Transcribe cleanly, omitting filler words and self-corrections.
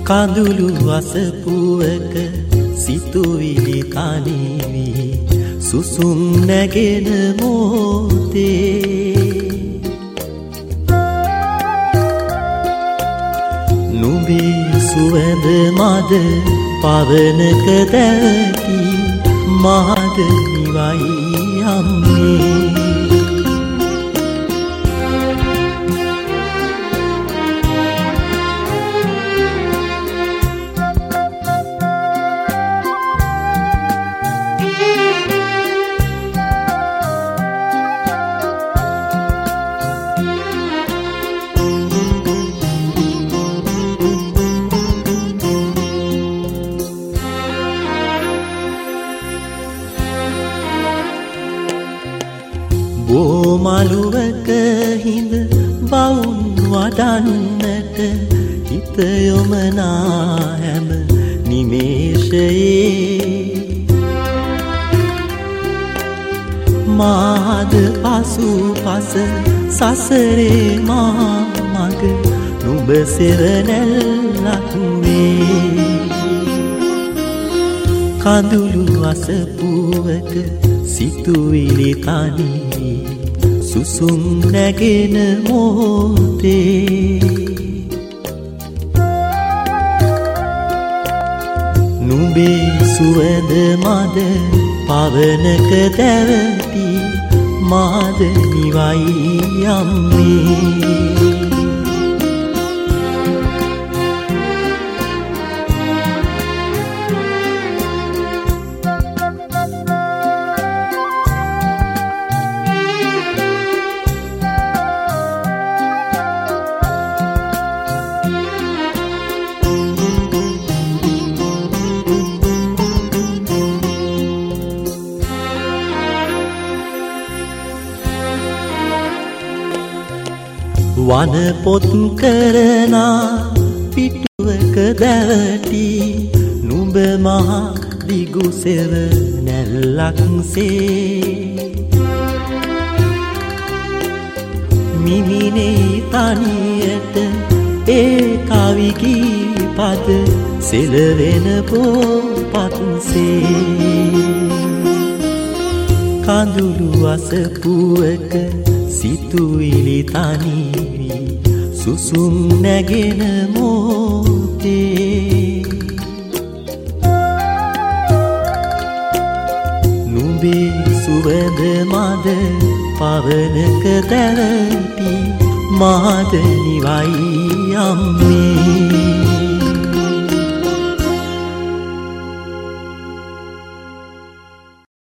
කඳුළු අසපුවක සිතුවිලි තනිවි සුසුම් නැගෙන මොහොතේ නුඹේ සුවඳ මද පවනක දැටි මහද නිවයි අම්මේ බෝමලුවක හිඳ බවුන් වඩන්නට හිත යොමනා හැම නිමේෂයේ මාද පසුපස සසරේ මා මග නුඹ සෙවණැල්ලක් වේ කඳුළු අසපුවක සිතුවිලි තනිවි සුසුම් නැගෙන මොහොතේ නුඹේ සුවඳ මද පවනක දැවටි මාද නිවයි අම්මේ වන පොත් කරනා පිටුවක දැවටි නුඹ මහා දිගු සෙවණැල්ලක්සේ මිමිනේ තනියට ඒ කවි ගී පද සෙලවෙන පොත්පත්සේ කඳුළු අසපුවක සිතුවිලි තනිවි සුසුම් නැගෙන මොහොතේ නුඹේ සුවඳ මද පවනක දැවටි මාද නිවයි අම්මේ